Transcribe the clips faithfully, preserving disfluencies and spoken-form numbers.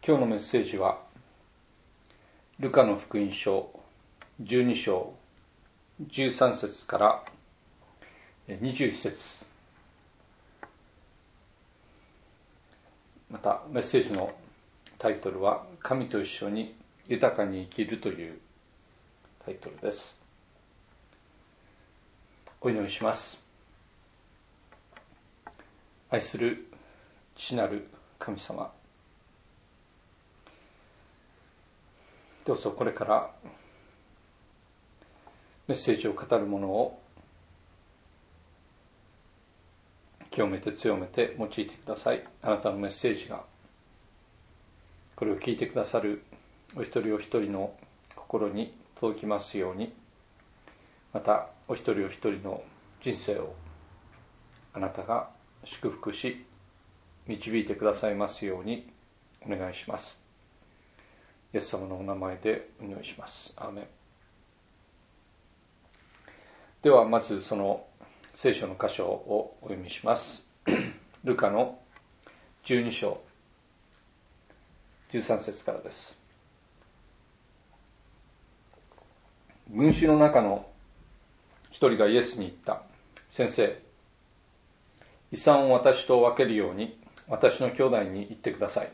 今日のメッセージはルカの福音書じゅうに章じゅうさん節からにじゅういち節、またメッセージのタイトルは神と一緒に豊かに生きるというタイトルです。お祈りします。愛する父なる神様、どうぞこれからメッセージを語るものを清めて強めて用いてください。あなたのメッセージがこれを聞いてくださるお一人お一人の心に届きますように、またお一人お一人の人生をあなたが祝福し導いてくださいますようにお願いします。イエス様のお名前でお祈りします。アーメン。ではまずその聖書の箇所をお読みします。ルカのじゅうに章じゅうさん節からです。群衆の中の一人がイエスに言った。先生、遺産を私と分けるように私の兄弟に言ってください。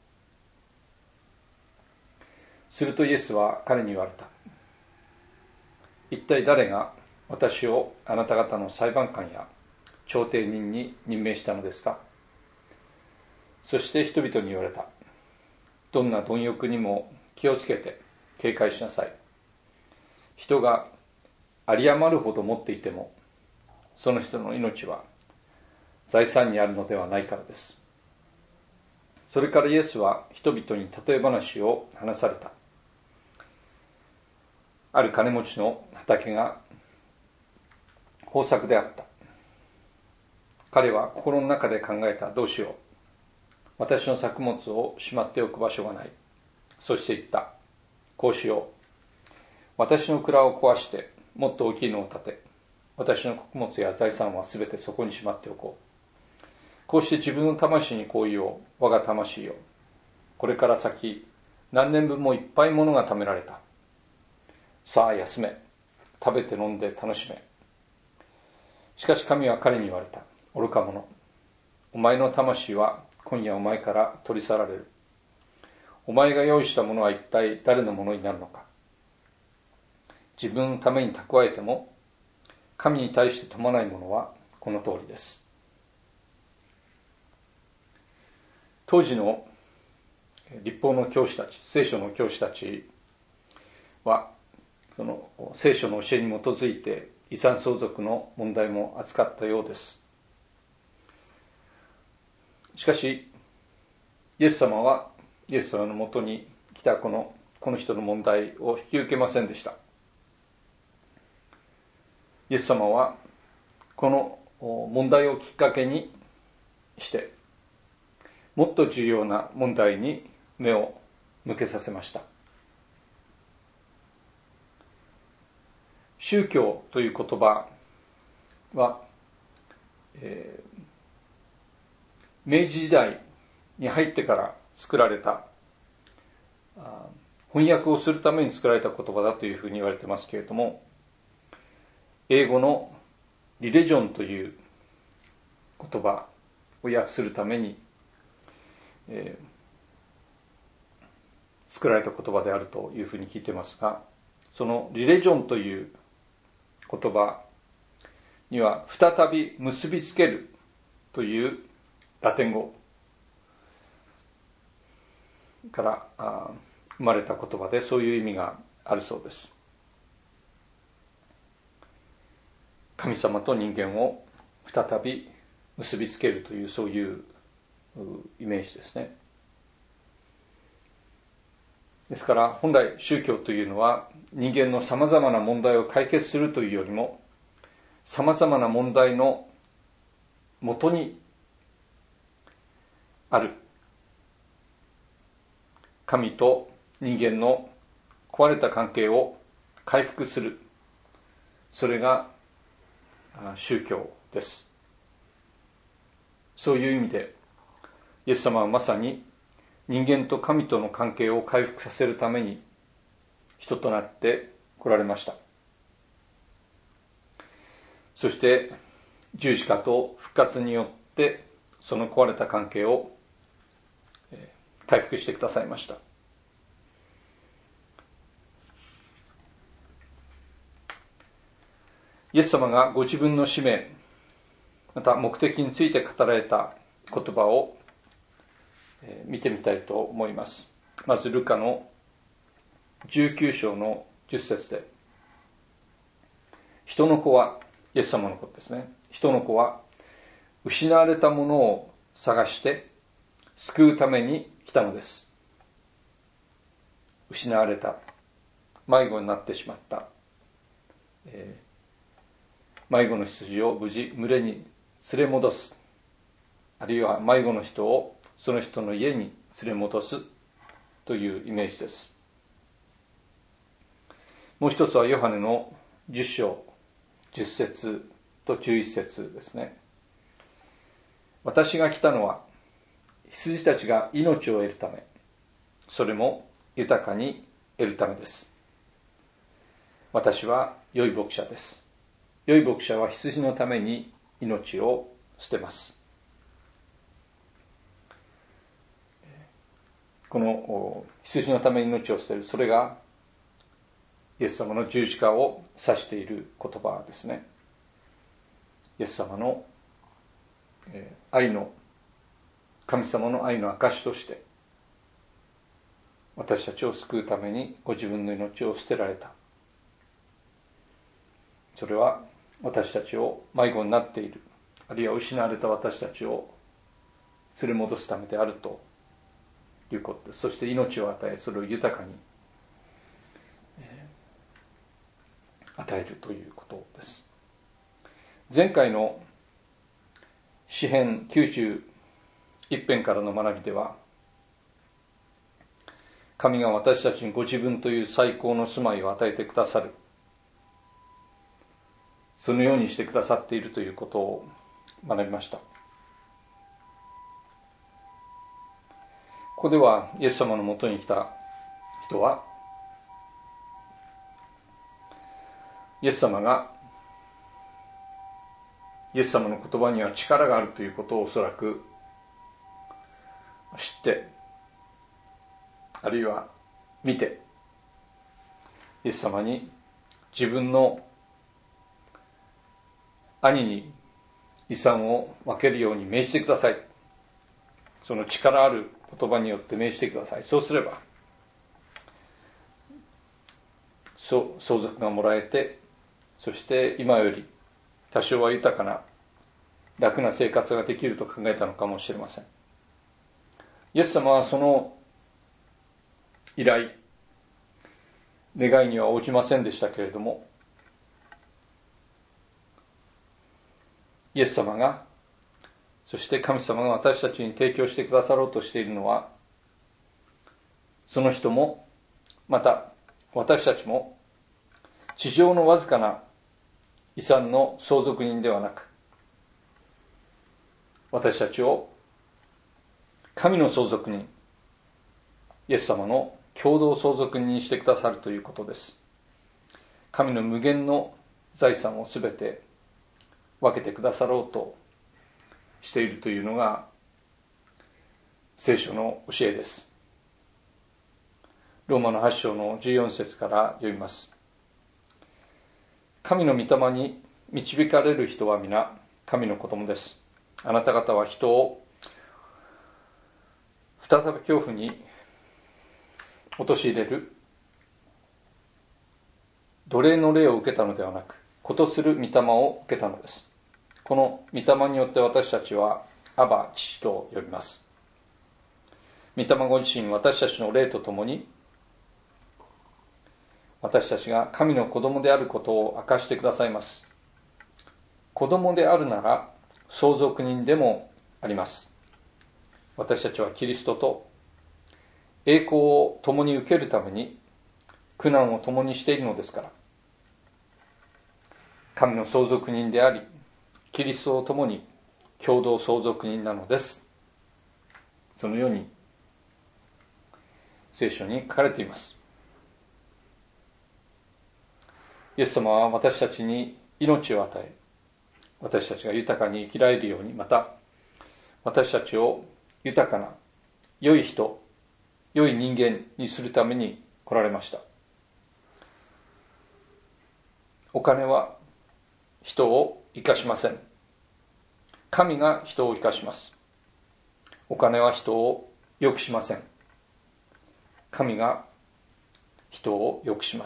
するとイエスは彼に言われた。一体誰が私をあなた方の裁判官や調停人に任命したのですか。そして人々に言われた。どんな貪欲にも気をつけて警戒しなさい。人が有り余るほど持っていても、その人の命は財産にあるのではないからです。それからイエスは人々に例え話を話された。ある金持ちの畑が豊作であった。彼は心の中で考えた。どうしよう。私の作物をしまっておく場所がない。そして言った。こうしよう。私の蔵を壊してもっと大きいのを建て、私の穀物や財産はすべてそこにしまっておこう。こうして自分の魂にこう言おう。我が魂よ。これから先何年分もいっぱいものが貯められた。さあ休め。食べて飲んで楽しめ。しかし神は彼に言われた。愚か者。お前の魂は今夜お前から取り去られる。お前が用意したものは一体誰のものになるのか。自分のために蓄えても神に対して富まないものはこの通りです。当時の律法の教師たち、聖書の教師たちはその聖書の教えに基づいて遺産相続の問題も扱ったようです。しかしイエス様はイエス様のもとに来たこのこの人の問題を引き受けませんでした。イエス様はこの問題をきっかけにしてもっと重要な問題に目を向けさせました。宗教という言葉は、えー、明治時代に入ってから作られた、翻訳をするために作られた言葉だというふうに言われてますけれども、英語のリレジョンという言葉を訳するために、えー、作られた言葉であるというふうに聞いてますが、そのリレジョンという言葉には再び結びつけるというラテン語から生まれた言葉で、そういう意味があるそうです。神様と人間を再び結びつけるという、そういうイメージですね。ですから本来宗教というのは人間のさまざまな問題を解決するというよりも、さまざまな問題のもとにある神と人間の壊れた関係を回復する、それが宗教です。そういう意味でイエス様はまさに人間と神との関係を回復させるために人となって来られました。そして十字架と復活によってその壊れた関係を回復してくださいました。イエス様がご自分の使命、また目的について語られた言葉を見てみたいと思います。まずルカのじゅうきゅう章のじゅっ節で、人の子は、イエス様のことですね、人の子は失われたものを探して救うために来たのです。失われた、迷子になってしまった、えー、迷子の羊を無事群れに連れ戻す、あるいは迷子の人をその人の家に連れ戻すというイメージです。もう一つはヨハネのじゅっ章じゅっ節とじゅういち節ですね。私が来たのは羊たちが命を得るため、それも豊かに得るためです。私は良い牧者です。良い牧者は羊のために命を捨てます。この羊のために命を捨てる、それがイエス様の十字架を指している言葉ですね。イエス様の愛の、神様の愛の証として私たちを救うためにご自分の命を捨てられた。それは私たちを迷子になっている、あるいは失われた私たちを連れ戻すためであるということです。そして命を与え、それを豊かに与えるということです。前回の詩編きゅうじゅういち編からの学びでは、神が私たちにご自分という最高の住まいを与えてくださる、そのようにしてくださっているということを学びました。ここではイエス様のもとに来た人は、イエス様がイエス様の言葉には力があるということをおそらく知って、あるいは見て、イエス様に自分の兄に遺産を分けるように命じてください、その力ある言葉によって命じてください、そうすれば相続がもらえて、そして今より多少は豊かな楽な生活ができると考えたのかもしれません。イエス様はその依頼、願いには応じませんでしたけれども、イエス様が、そして神様が私たちに提供してくださろうとしているのは、その人もまた私たちも地上のわずかな遺産の相続人ではなく、私たちを神の相続人、イエス様の共同相続人にしてくださるということです。神の無限の財産をすべて分けてくださろうとしているというのが聖書の教えです。ローマのはち章のじゅうよん節から読みます。神の御霊に導かれる人は皆神の子供です。あなた方は人を再び恐怖に陥れる奴隷の霊を受けたのではなく、子とする御霊を受けたのです。この御霊によって私たちはアバ父と呼びます。御霊ご自身、私たちの霊とともに私たちが神の子供であることを明かしてくださいます。子供であるなら相続人でもあります。私たちはキリストと栄光を共に受けるために苦難を共にしているのですから、神の相続人であり、キリストと共に共同相続人なのです。そのように聖書に書かれています。イエス様は私たちに命を与え、私たちが豊かに生きられるように、また私たちを豊かな良い人、良い人間にするために来られました。お金は人を生かしません。神が人を生かします。お金は人を良くしません。神が人を良くします。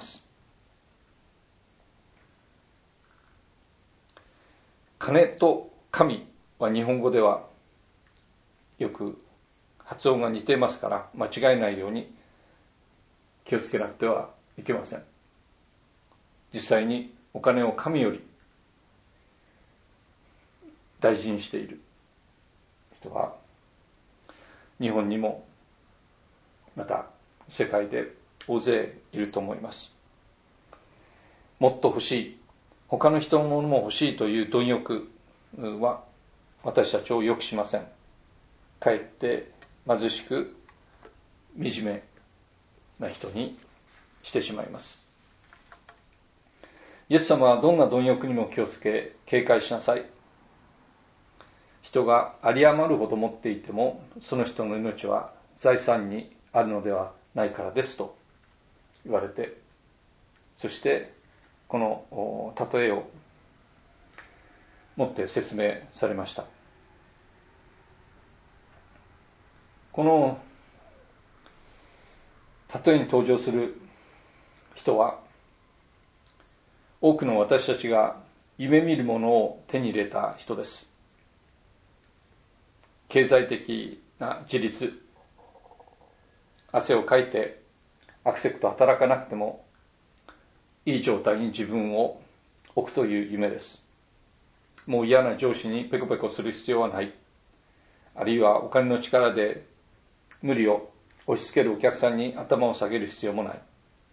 金と神は日本語ではよく発音が似ていますから、間違えないように気をつけなくてはいけません。実際にお金を神より大事にしている人は日本にもまた世界で大勢いると思います。もっと欲しい、他の人のものも欲しいという貪欲は私たちを良くしません。かえって貧しく惨めな人にしてしまいます。イエス様はどんな貪欲にも気をつけ警戒しなさい。人が有り余るほど持っていてもその人の命は財産にあるのではないからですと言われて、そしてこの例えを持って説明されました。この例えに登場する人は多くの私たちが夢見るものを手に入れた人です。経済的な自立、汗をかいてアクセクと働かなくてもいい状態に自分を置くという夢です。もう嫌な上司にペコペコする必要はない。あるいはお金の力で無理を押し付けるお客さんに頭を下げる必要もない。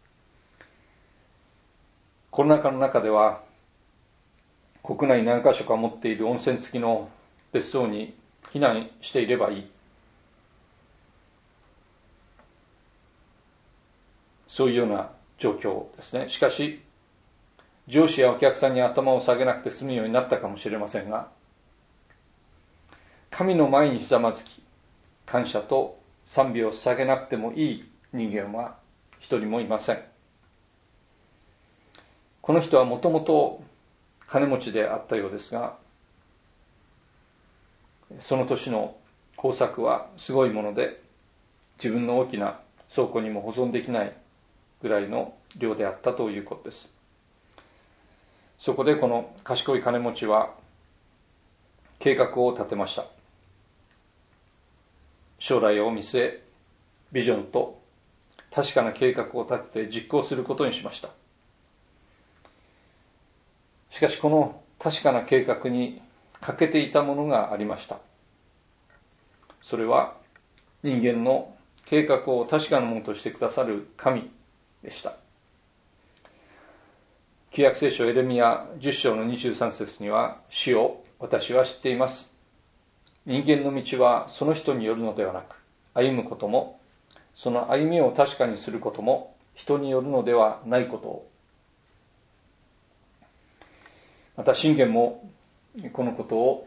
コロナ禍の中では国内何か所か持っている温泉付きの別荘に避難していればいい。そういうような状況ですね。しかし上司やお客さんに頭を下げなくて済むようになったかもしれませんが、神の前にひざまずき感謝と賛美を捧げなくてもいい人間は一人もいません。この人はもともと金持ちであったようですが、その年の豊作はすごいもので、自分の大きな倉庫にも保存できないぐらいの量であったということです。そこでこの賢い金持ちは計画を立てました。将来を見据え、ビジョンと確かな計画を立てて実行することにしました。しかしこの確かな計画に欠けていたものがありました。それは人間の計画を確かなものとしてくださる神でした。旧約聖書エレミヤじゅっ章のにじゅうさん節には、主よ、私は知っています。人間の道はその人によるのではなく、歩むことも、その歩みを確かにすることも人によるのではないことを。また箴言もこのことを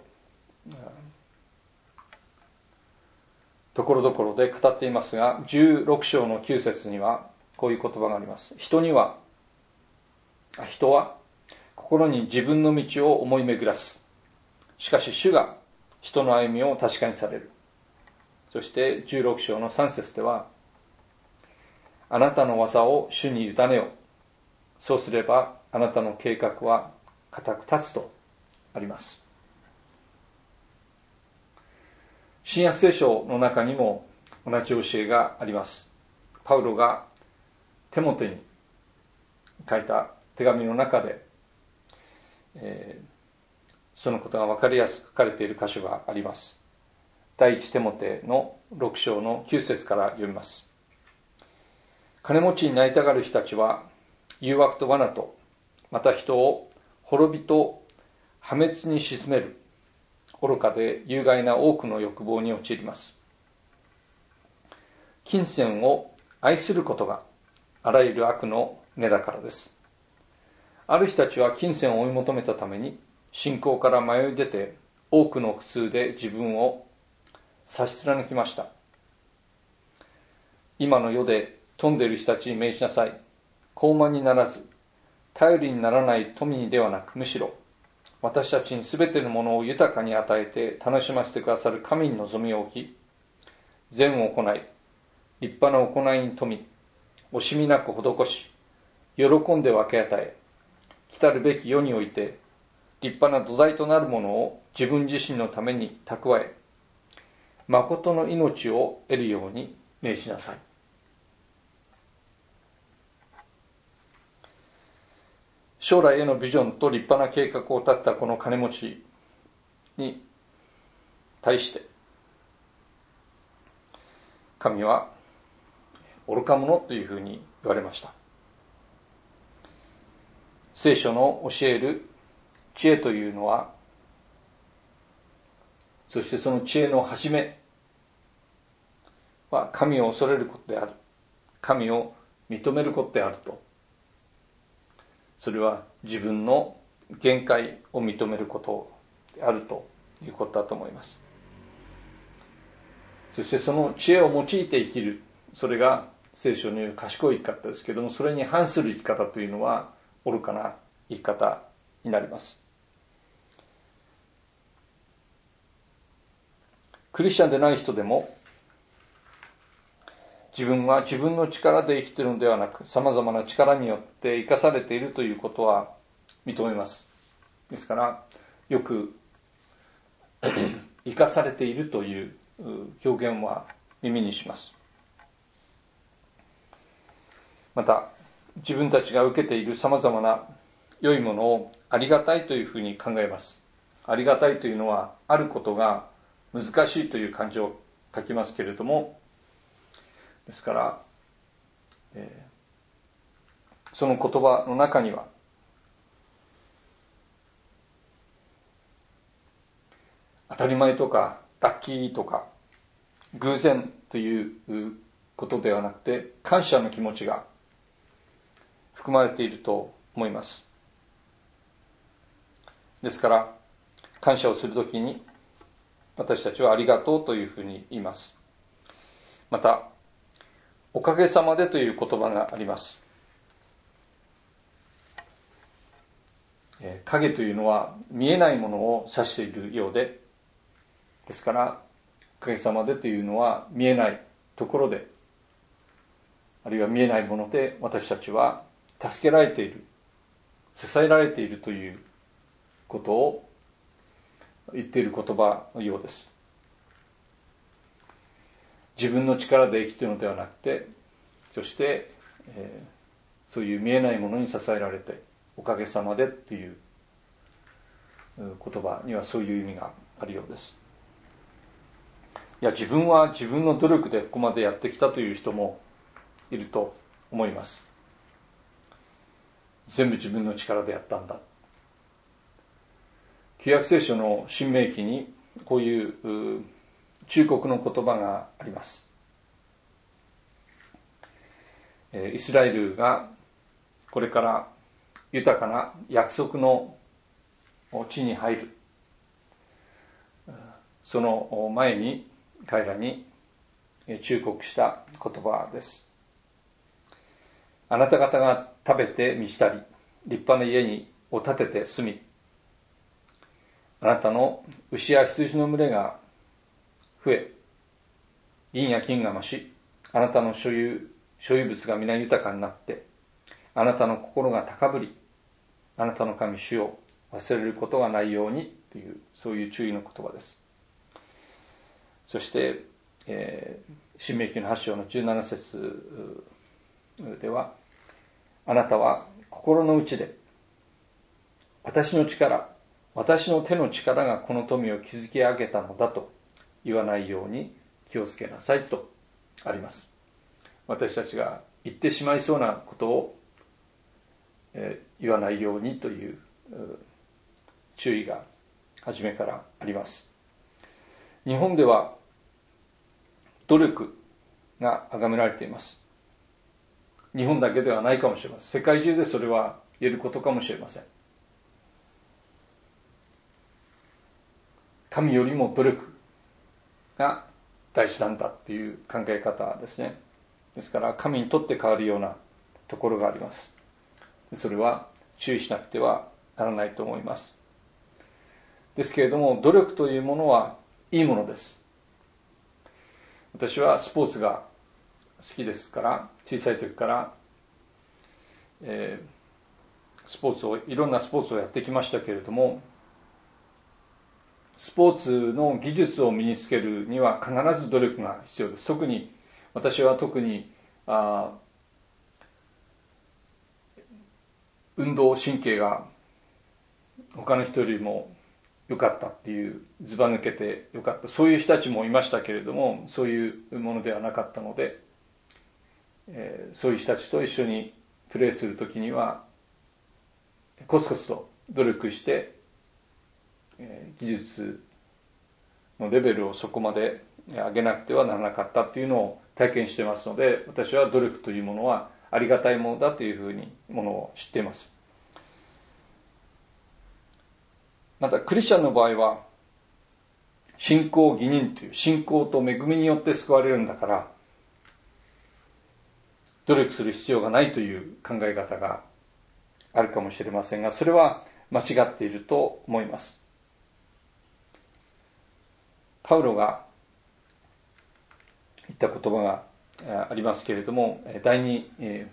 ところどころで語っていますが、じゅうろく章のきゅう節にはこういう言葉があります。人には人は心に自分の道を思い巡らす。しかし主が人の歩みを確かにされる。そしてじゅうろく章のさん節では、あなたの技を主に委ねよ。そうすればあなたの計画は固く立つとあります。新約聖書の中にも同じ教えがあります。パウロがテモテに書いた手紙の中で、えー、そのことが分かりやすく書かれている箇所があります。第一テモテのろく章のきゅう節から読みます。金持ちになりたがる人たちは誘惑と罠と、また人を滅びと破滅に沈める愚かで有害な多くの欲望に陥ります。金銭を愛することがあらゆる悪の根だからです。ある人たちは金銭を追い求めたために信仰から迷い出て、多くの苦痛で自分を差し貫きました。今の世で富んでいる人たちに命じなさい。高慢にならず、頼りにならない富ではなく、むしろ私たちにすべてのものを豊かに与えて楽しませてくださる神に望みを置き、善を行い、立派な行いに富み、惜しみなく施し、喜んで分け与え、来たるべき世において立派な土台となるものを自分自身のために蓄え、誠の命を得るように命じなさい。将来へのビジョンと立派な計画を立てたこの金持ちに対して神は愚か者というふうに言われました。聖書の教える知恵というのは、そしてその知恵の始めは神を恐れることである、神を認めることであると。それは自分の限界を認めることであるということだと思います。そしてその知恵を用いて生きる、それが聖書の言う賢い生き方ですけれども、それに反する生き方というのは愚かな生き方になります。クリスチャンでない人でも、自分は自分の力で生きているのではなく、さまざまな力によって生かされているということは認めます。ですから、よく生かされているという表現は耳にします。また、自分たちが受けているさまざまな良いものをありがたいというふうに考えます。ありがたいというのは、あることが難しいという漢字を書きますけれども、ですから、えー、その言葉の中には、当たり前とかラッキーとか偶然ということではなくて、感謝の気持ちが含まれていると思います。ですから、感謝をするときに私たちはありがとうというふうに言います。また、おかげさまでという言葉があります。影というのは見えないものを指しているようで、ですから、おかげさまでというのは見えないところで、あるいは見えないもので私たちは助けられている、支えられているということを言っている言葉のようです。自分の力で生きているのではなくて、そして、えー、そういう見えないものに支えられて、おかげさまでという言葉にはそういう意味があるようです。いや、自分は自分の努力でここまでやってきたという人もいると思います。全部自分の力でやったんだ。旧約聖書の新明記にこういう忠告の言葉があります。イスラエルがこれから豊かな約束の地に入る、その前に彼らに忠告した言葉です。あなた方が食べて満ちたり、立派な家にを建てて住み、あなたの牛や羊の群れが増え、銀や金が増し、あなたの所有所有物が皆豊かになって、あなたの心が高ぶり、あなたの神主を忘れることがないようにという、そういう注意の言葉です。そして、えー、新明記のはち章のじゅうなな節では、あなたは心の内で、私の力、私の手の力がこの富を築き上げたのだと言わないように気をつけなさいとあります。私たちが言ってしまいそうなことを、えー、言わないようにという注意が初めからあります。日本では努力が崇められています。 日本だけではないかもしれません。世界中でそれは言えることかもしれません。神よりも努力が大事なんだっていう考え方ですね。ですから神にとって変わるようなところがあります。それは注意しなくてはならないと思います。ですけれども、努力というものはいいものです。私はスポーツが好きですから、小さい時から、えー、スポーツをいろんなスポーツをやってきましたけれども、スポーツの技術を身につけるには必ず努力が必要です。特に私は特にあ運動神経が他の人よりも良かったっていう、ずば抜けて良かった、そういう人たちもいましたけれども、そういうものではなかったので、えー、そういう人たちと一緒にプレーするときにはコツコツと努力して、えー、技術のレベルをそこまで上げなくてはならなかったっていうのを体験していますので、私は努力というものはありがたいものだというふうにものを知っています。またクリスチャンの場合は信仰義人という、信仰と恵みによって救われるんだから努力する必要がないという考え方があるかもしれませんが、それは間違っていると思います。パウロが言った言葉がありますけれども、第二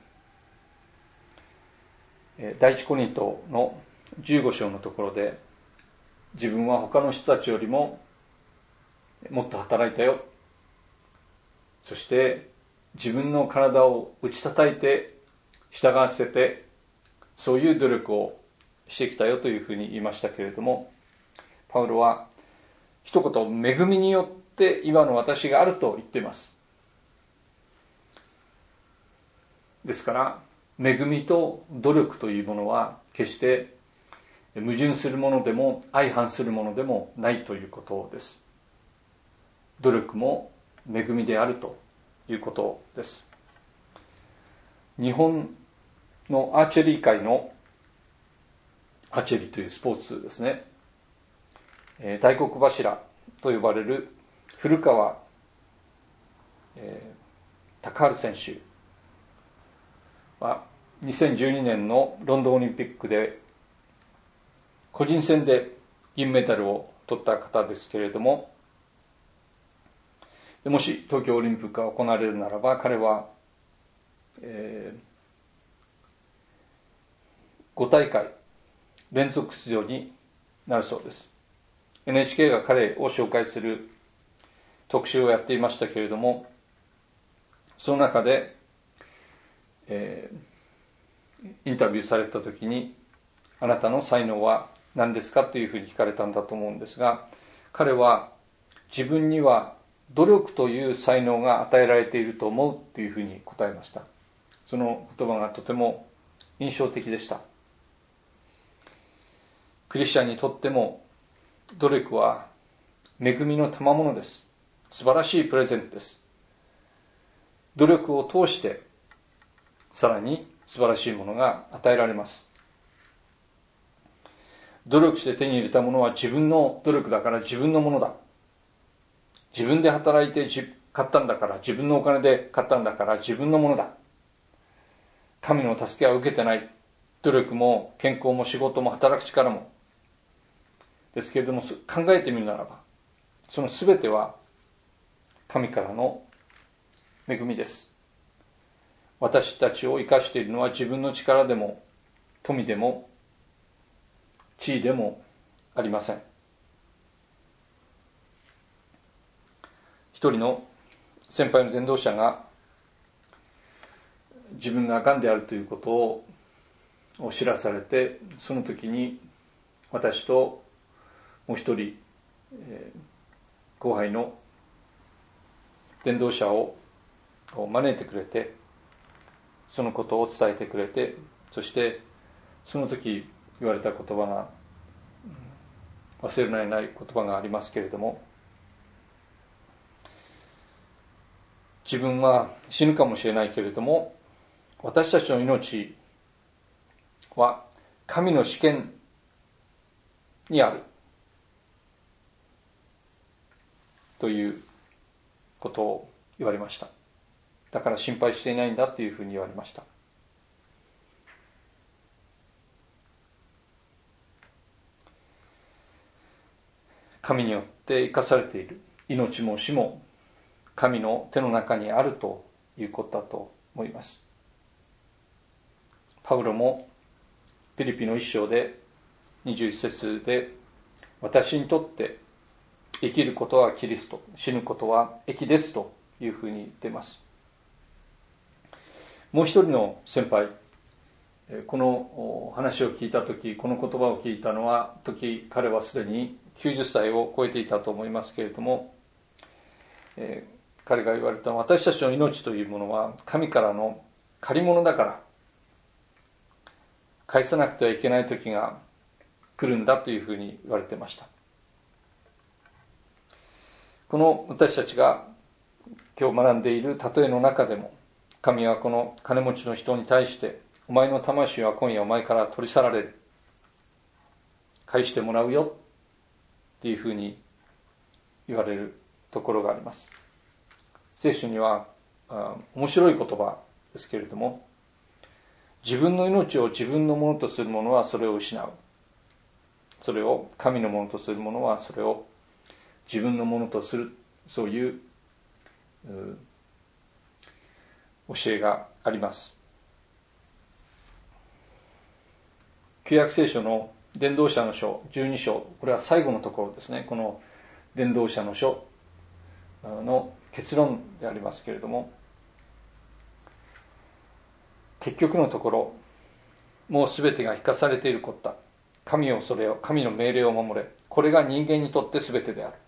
第一コリントのじゅうご章のところで、自分は他の人たちよりももっと働いたよ、そして自分の体を打ち叩いて従わせて、そういう努力をしてきたよというふうに言いましたけれども、パウロは一言、恵みによって今の私があると言っています。ですから恵みと努力というものは決して矛盾するものでも相反するものでもないということです。努力も恵みであるということです。日本のアーチェリー界のアーチェリーというスポーツですね、大黒柱と呼ばれる古川、えー、高治選手はにせんじゅうにねんのロンドンオリンピックで個人戦で銀メダルを取った方ですけれども、もし東京オリンピックが行われるならば、彼は、えー、ご大会連続出場になるそうです。 エヌエイチケー が彼を紹介する特集をやっていましたけれども、その中で、えー、インタビューされた時に、あなたの才能は何ですかというふうに聞かれたんだと思うんですが、彼は自分には努力という才能が与えられていると思うというふうに答えました。その言葉がとても印象的でした。クリスチャンにとっても努力は恵みの賜物です。素晴らしいプレゼントです。努力を通してさらに素晴らしいものが与えられます。努力して手に入れたものは自分の努力だから自分のものだ。自分で働いて買ったんだから、自分のお金で買ったんだから自分のものだ。神の助けは受けてない。努力も健康も仕事も働く力もですけれども、考えてみるならば、その全ては神からの恵みです。私たちを生かしているのは自分の力でも富でも地位でもありません。一人の先輩の伝道者が自分ががんであるということを知らされて、その時に私ともう一人、えー、後輩の伝道者を招いてくれて、そのことを伝えてくれて、そしてその時言われた言葉が、忘れられない言葉がありますけれども、自分は死ぬかもしれないけれども私たちの命は神の主権にあるということを言われました。だから心配していないんだというふうに言われました。神によって生かされている命も死も神の手の中にあるということだと思います。パウロもピリピの一章でにじゅういち節で、私にとって生きることはキリスト、死ぬことは益ですというふうに言っています。もう一人の先輩、この話を聞いたとき、この言葉を聞いたのは時彼はすでにきゅうじゅっさいを超えていたと思いますけれども、えー、彼が言われたのは、私たちの命というものは神からの借り物だから返さなくてはいけない時が来るんだというふうに言われていました。この私たちが今日学んでいる例えの中でも、神はこの金持ちの人に対して、お前の魂は今夜お前から取り去られる、返してもらうよというふうに言われるところがあります。聖書にはあ面白い言葉ですけれども、自分の命を自分のものとする者はそれを失う、それを神のものとする者はそれを自分のものとする、そういう、う教えがあります。旧約聖書の伝道者の書じゅうに章、これは最後のところですね。この伝道者の書の結論でありますけれども、結局のところ、もうすべてが生かされていることだ。神を恐れよ、神の命令を守れ。これが人間にとってすべてである。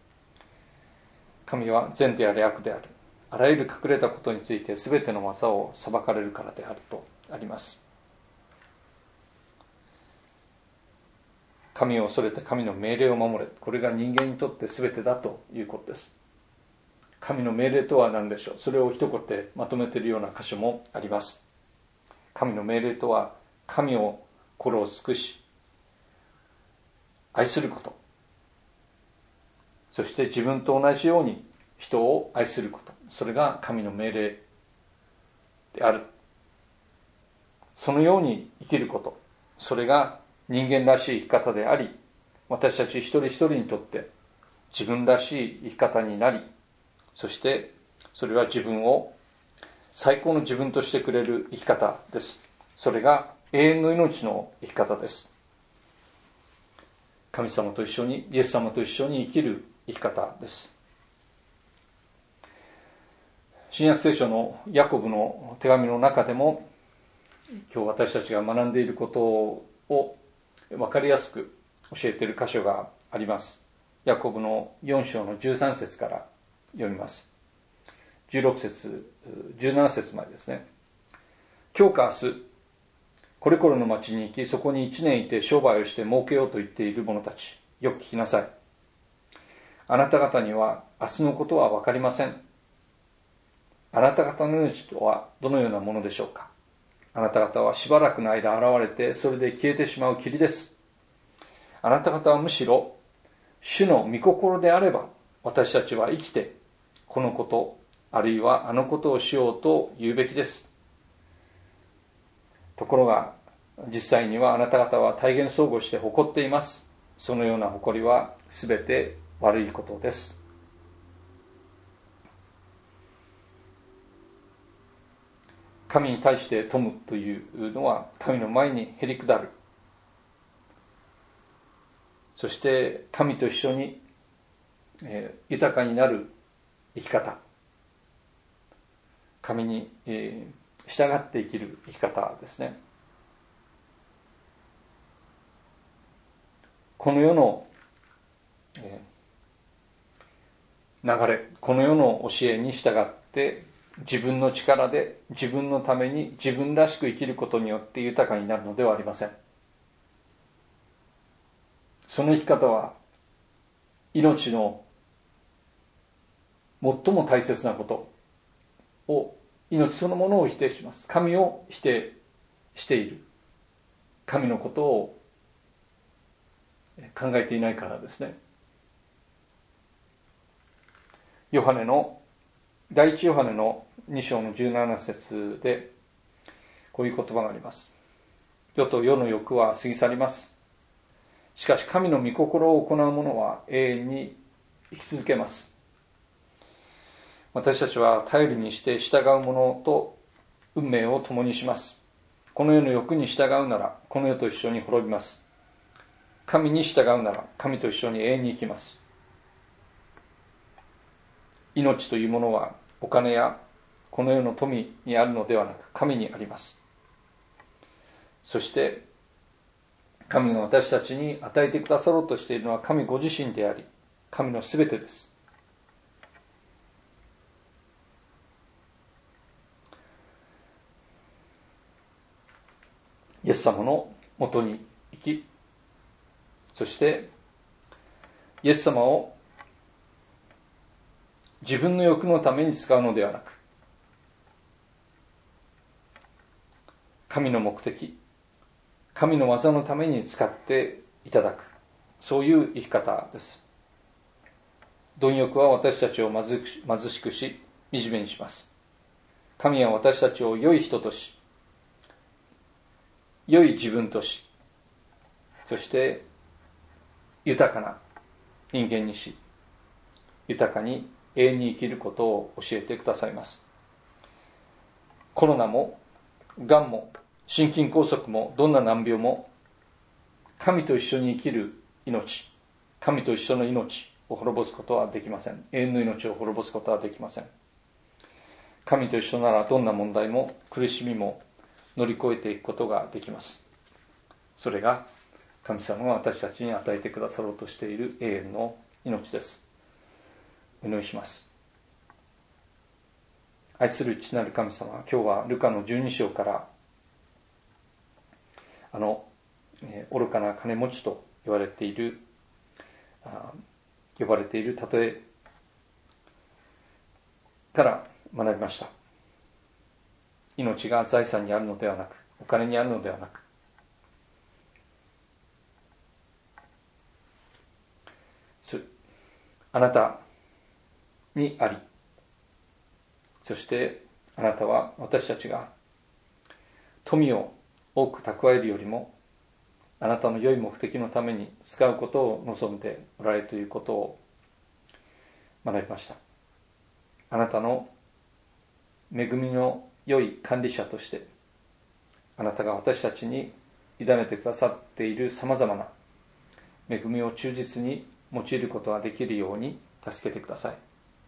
神は善であり悪である。あらゆる隠れたことについてすべての技を裁かれるからであるとあります。神を恐れて神の命令を守れ。これが人間にとってすべてだということです。神の命令とは何でしょう。それを一言でまとめているような箇所もあります。神の命令とは、神を心を尽くし愛すること、そして自分と同じように人を愛すること、それが神の命令である。そのように生きること、それが人間らしい生き方であり、私たち一人一人にとって自分らしい生き方になり、そしてそれは自分を最高の自分としてくれる生き方です。それが永遠の命の生き方です。神様と一緒に、イエス様と一緒に生きる生き方です。新約聖書のヤコブの手紙の中でも、今日私たちが学んでいることを分かりやすく教えている箇所があります。ヤコブのよん章のじゅうさん節から読みます。じゅうろく節、じゅうなな節までですね。今日か明日、これこれの町に行き、そこに一年いて商売をして儲けようと言っている者たち、よく聞きなさい。あなた方には明日のことは分かりません。あなた方の命とはどのようなものでしょうか。あなた方はしばらくの間現れて、それで消えてしまう霧です。あなた方はむしろ、主の御心であれば、私たちは生きて、このこと、あるいはあのことをしようと言うべきです。ところが、実際にはあなた方は体現相互して誇っています。そのような誇りはすべて悪いことです。神に対して富むというのは、神の前にへりくだる。そして神と一緒に、えー、豊かになる生き方。神に、えー、従って生きる生き方ですね。この世の、えー、流れ、この世の教えに従って自分の力で自分のために自分らしく生きることによって豊かになるのではありません。その生き方は命の最も大切なことを命そのものを否定します。神を否定している。神のことを考えていないからですね。ヨハネの第一ヨハネのに章のじゅうなな節でこういう言葉があります。世と世の欲は過ぎ去ります。しかし神の御心を行う者は永遠に生き続けます。私たちは頼りにして従う者と運命を共にします。この世の欲に従うならこの世と一緒に滅びます。神に従うなら神と一緒に永遠に生きます。命というものはお金やこの世の富にあるのではなく神にあります。そして神が私たちに与えてくださろうとしているのは神ご自身であり、神のすべてです。イエス様のもとに行き、そしてイエス様を自分の欲のために使うのではなく、神の目的、神の技のために使っていただく、そういう生き方です。貪欲は私たちを貧しくし、惨めにします。神は私たちを良い人とし、良い自分とし、そして豊かな人間にし、豊かに永遠に生きることを教えてくださいます。コロナもがんも心筋梗塞もどんな難病も神と一緒に生きる命、神と一緒の命を滅ぼすことはできません。永遠の命を滅ぼすことはできません。神と一緒ならどんな問題も苦しみも乗り越えていくことができます。それが神様が私たちに与えてくださろうとしている永遠の命です。お祈りします。愛する父なる神様、今日はルカのじゅうに章からあの、えー、愚かな金持ちと言われているあ呼ばれている例えから学びました。命が財産にあるのではなく、お金にあるのではなく、あなたにあり、そしてあなたは私たちが富を多く蓄えるよりもあなたの良い目的のために使うことを望んでおられるということを学びました。あなたの恵みの良い管理者としてあなたが私たちに委ねてくださっているさまざまな恵みを忠実に用いることができるように助けてください。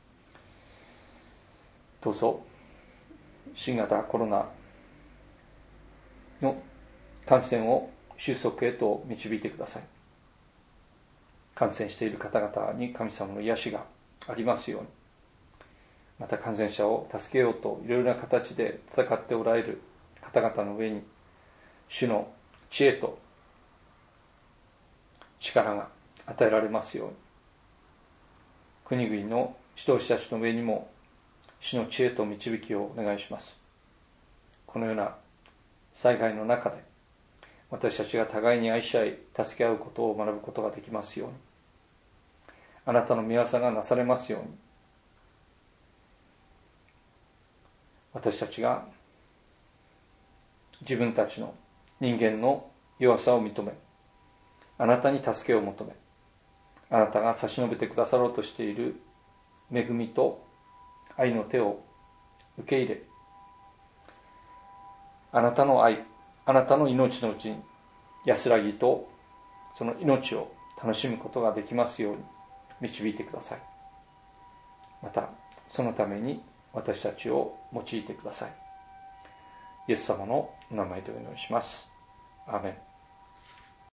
どうぞ新型コロナの感染を収束へと導いてください。感染している方々に神様の癒しがありますように、また感染者を助けようといろいろな形で戦っておられる方々の上に主の知恵と力が与えられますように、国々の指導者たちの上にも主の知恵と導きをお願いします。このような災害の中で私たちが互いに愛し合い助け合うことを学ぶことができますように、あなたの御業がなされますように、私たちが自分たちの人間の弱さを認め、あなたに助けを求め、あなたが差し伸べてくださろうとしている恵みと愛の手を受け入れ、あなたの愛、あなたの命のうちに安らぎとその命を楽しむことができますように導いてください。またそのために私たちを用いてください。イエス様のお名前でお祈りします。アーメン。